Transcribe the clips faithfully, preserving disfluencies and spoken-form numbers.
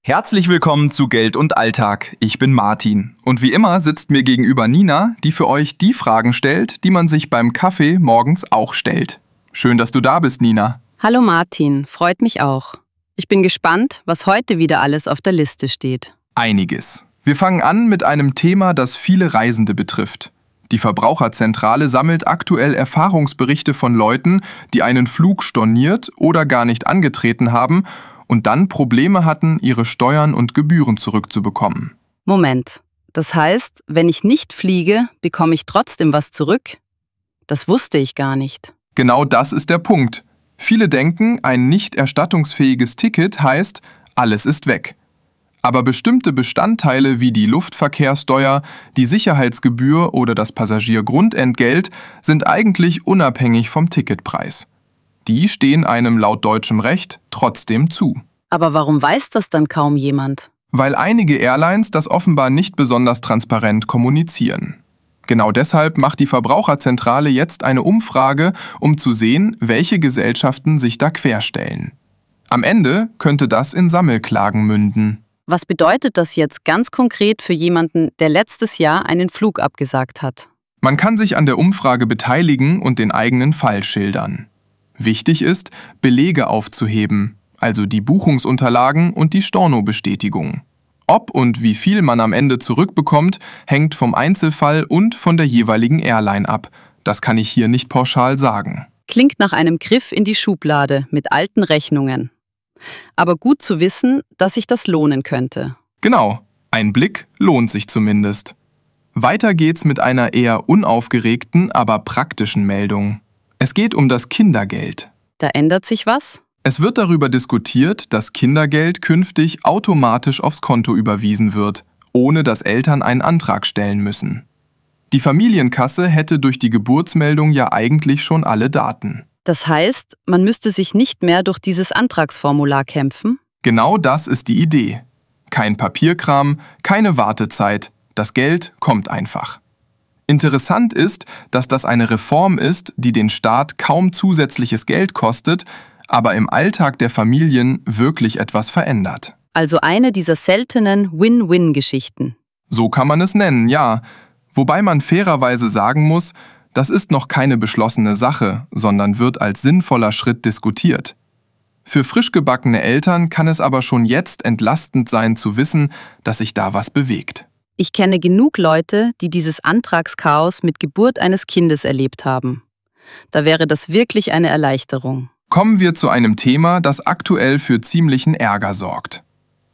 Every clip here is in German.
Herzlich willkommen zu Geld und Alltag. Ich bin Martin. Und wie immer sitzt mir gegenüber Nina, die für euch die Fragen stellt, die man sich beim Kaffee morgens auch stellt. Schön, dass du da bist, Nina. Hallo Martin, freut mich auch. Ich bin gespannt, was heute wieder alles auf der Liste steht. Einiges. Wir fangen an mit einem Thema, das viele Reisende betrifft. Die Verbraucherzentrale sammelt aktuell Erfahrungsberichte von Leuten, die einen Flug storniert oder gar nicht angetreten haben und dann Probleme hatten, ihre Steuern und Gebühren zurückzubekommen. Moment, das heißt, wenn ich nicht fliege, bekomme ich trotzdem was zurück? Das wusste ich gar nicht. Genau das ist der Punkt. Viele denken, ein nicht erstattungsfähiges Ticket heißt, alles ist weg. Aber bestimmte Bestandteile wie die Luftverkehrssteuer, die Sicherheitsgebühr oder das Passagiergrundentgelt sind eigentlich unabhängig vom Ticketpreis. Die stehen einem laut deutschem Recht trotzdem zu. Aber warum weiß das dann kaum jemand? Weil einige Airlines das offenbar nicht besonders transparent kommunizieren. Genau deshalb macht die Verbraucherzentrale jetzt eine Umfrage, um zu sehen, welche Gesellschaften sich da querstellen. Am Ende könnte das in Sammelklagen münden. Was bedeutet das jetzt ganz konkret für jemanden, der letztes Jahr einen Flug abgesagt hat? Man kann sich an der Umfrage beteiligen und den eigenen Fall schildern. Wichtig ist, Belege aufzuheben, also die Buchungsunterlagen und die Stornobestätigung. Ob und wie viel man am Ende zurückbekommt, hängt vom Einzelfall und von der jeweiligen Airline ab. Das kann ich hier nicht pauschal sagen. Klingt nach einem Griff in die Schublade mit alten Rechnungen. Aber gut zu wissen, dass sich das lohnen könnte. Genau, ein Blick lohnt sich zumindest. Weiter geht's mit einer eher unaufgeregten, aber praktischen Meldung. Es geht um das Kindergeld. Da ändert sich was? Es wird darüber diskutiert, dass Kindergeld künftig automatisch aufs Konto überwiesen wird, ohne dass Eltern einen Antrag stellen müssen. Die Familienkasse hätte durch die Geburtsmeldung ja eigentlich schon alle Daten. Das heißt, man müsste sich nicht mehr durch dieses Antragsformular kämpfen? Genau das ist die Idee. Kein Papierkram, keine Wartezeit. Das Geld kommt einfach. Interessant ist, dass das eine Reform ist, die den Staat kaum zusätzliches Geld kostet, aber im Alltag der Familien wirklich etwas verändert. Also eine dieser seltenen Win-Win-Geschichten. So kann man es nennen, ja. Wobei man fairerweise sagen muss, das ist noch keine beschlossene Sache, sondern wird als sinnvoller Schritt diskutiert. Für frisch gebackene Eltern kann es aber schon jetzt entlastend sein zu wissen, dass sich da was bewegt. Ich kenne genug Leute, die dieses Antragschaos mit Geburt eines Kindes erlebt haben. Da wäre das wirklich eine Erleichterung. Kommen wir zu einem Thema, das aktuell für ziemlichen Ärger sorgt.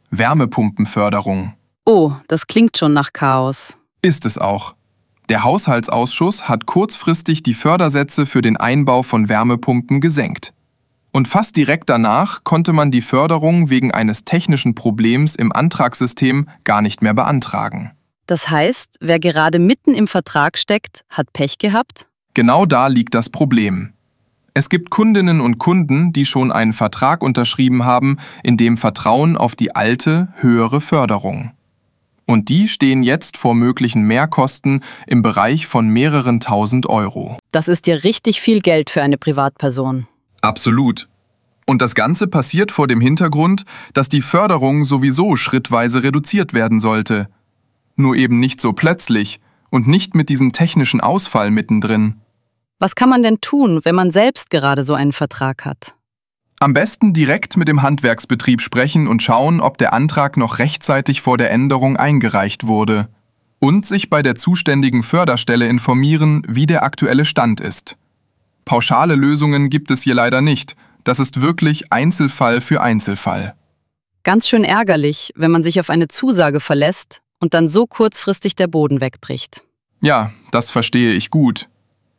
Wärmepumpenförderung. Oh, das klingt schon nach Chaos. Ist es auch. Der Haushaltsausschuss hat kurzfristig die Fördersätze für den Einbau von Wärmepumpen gesenkt. Und fast direkt danach konnte man die Förderung wegen eines technischen Problems im Antragssystem gar nicht mehr beantragen. Das heißt, wer gerade mitten im Vertrag steckt, hat Pech gehabt? Genau da liegt das Problem. Es gibt Kundinnen und Kunden, die schon einen Vertrag unterschrieben haben, in dem Vertrauen auf die alte, höhere Förderung. Und die stehen jetzt vor möglichen Mehrkosten im Bereich von mehreren tausend Euro. Das ist ja richtig viel Geld für eine Privatperson. Absolut. Und das Ganze passiert vor dem Hintergrund, dass die Förderung sowieso schrittweise reduziert werden sollte. Nur eben nicht so plötzlich und nicht mit diesem technischen Ausfall mittendrin. Was kann man denn tun, wenn man selbst gerade so einen Vertrag hat? Am besten direkt mit dem Handwerksbetrieb sprechen und schauen, ob der Antrag noch rechtzeitig vor der Änderung eingereicht wurde. Und sich bei der zuständigen Förderstelle informieren, wie der aktuelle Stand ist. Pauschale Lösungen gibt es hier leider nicht. Das ist wirklich Einzelfall für Einzelfall. Ganz schön ärgerlich, wenn man sich auf eine Zusage verlässt und dann so kurzfristig der Boden wegbricht. Ja, das verstehe ich gut.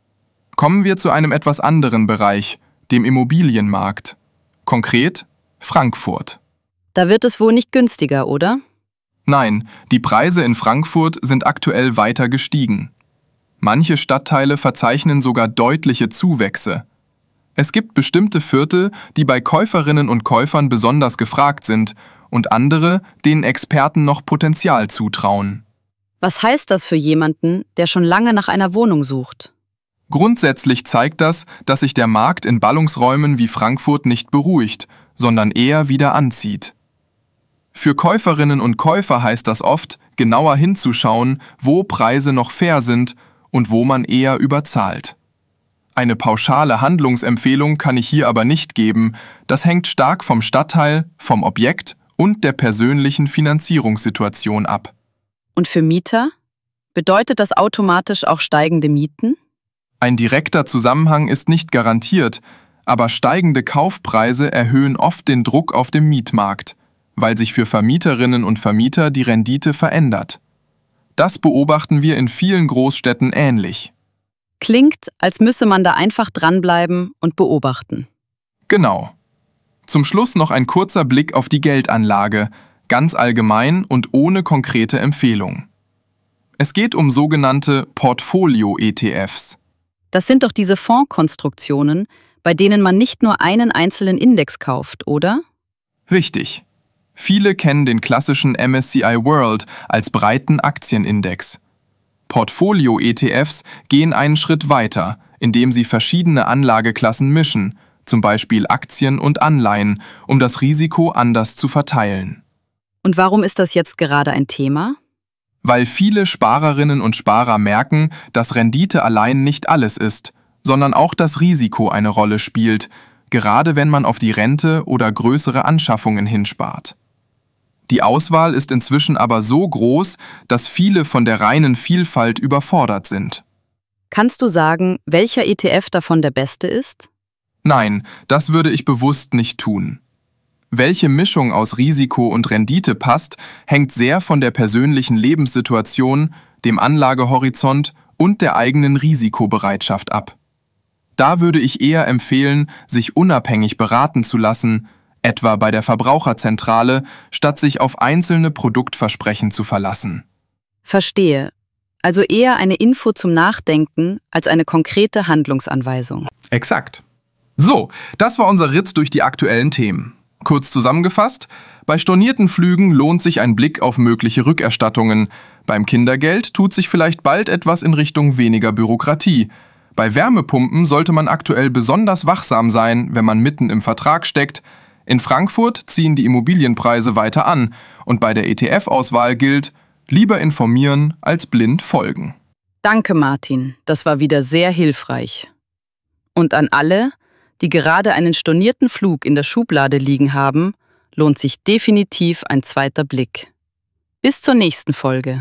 Kommen wir zu einem etwas anderen Bereich, dem Immobilienmarkt. Konkret Frankfurt. Da wird es wohl nicht günstiger, oder? Nein, die Preise in Frankfurt sind aktuell weiter gestiegen. Manche Stadtteile verzeichnen sogar deutliche Zuwächse. Es gibt bestimmte Viertel, die bei Käuferinnen und Käufern besonders gefragt sind und andere, denen Experten noch Potenzial zutrauen. Was heißt das für jemanden, der schon lange nach einer Wohnung sucht? Grundsätzlich zeigt das, dass sich der Markt in Ballungsräumen wie Frankfurt nicht beruhigt, sondern eher wieder anzieht. Für Käuferinnen und Käufer heißt das oft, genauer hinzuschauen, wo Preise noch fair sind und wo man eher überzahlt. Eine pauschale Handlungsempfehlung kann ich hier aber nicht geben, das hängt stark vom Stadtteil, vom Objekt und der persönlichen Finanzierungssituation ab. Und für Mieter? Bedeutet das automatisch auch steigende Mieten? Ein direkter Zusammenhang ist nicht garantiert, aber steigende Kaufpreise erhöhen oft den Druck auf dem Mietmarkt, weil sich für Vermieterinnen und Vermieter die Rendite verändert. Das beobachten wir in vielen Großstädten ähnlich. Klingt, als müsse man da einfach dranbleiben und beobachten. Genau. Zum Schluss noch ein kurzer Blick auf die Geldanlage, ganz allgemein und ohne konkrete Empfehlung. Es geht um sogenannte Portfolio-E T Fs. Das sind doch diese Fondskonstruktionen, bei denen man nicht nur einen einzelnen Index kauft, oder? Richtig. Viele kennen den klassischen M S C I World als breiten Aktienindex. Portfolio-E T Fs gehen einen Schritt weiter, indem sie verschiedene Anlageklassen mischen, zum Beispiel Aktien und Anleihen, um das Risiko anders zu verteilen. Und warum ist das jetzt gerade ein Thema? Weil viele Sparerinnen und Sparer merken, dass Rendite allein nicht alles ist, sondern auch das Risiko eine Rolle spielt, gerade wenn man auf die Rente oder größere Anschaffungen hinspart. Die Auswahl ist inzwischen aber so groß, dass viele von der reinen Vielfalt überfordert sind. Kannst du sagen, welcher E T F davon der beste ist? Nein, das würde ich bewusst nicht tun. Welche Mischung aus Risiko und Rendite passt, hängt sehr von der persönlichen Lebenssituation, dem Anlagehorizont und der eigenen Risikobereitschaft ab. Da würde ich eher empfehlen, sich unabhängig beraten zu lassen, etwa bei der Verbraucherzentrale, statt sich auf einzelne Produktversprechen zu verlassen. Verstehe. Also eher eine Info zum Nachdenken als eine konkrete Handlungsanweisung. Exakt. So, das war unser Ritt durch die aktuellen Themen. Kurz zusammengefasst, bei stornierten Flügen lohnt sich ein Blick auf mögliche Rückerstattungen. Beim Kindergeld tut sich vielleicht bald etwas in Richtung weniger Bürokratie. Bei Wärmepumpen sollte man aktuell besonders wachsam sein, wenn man mitten im Vertrag steckt. In Frankfurt ziehen die Immobilienpreise weiter an und bei der E T F-Auswahl gilt, lieber informieren als blind folgen. Danke, Martin. Das war wieder sehr hilfreich. Und an alle, die gerade einen stornierten Flug in der Schublade liegen haben, lohnt sich definitiv ein zweiter Blick. Bis zur nächsten Folge.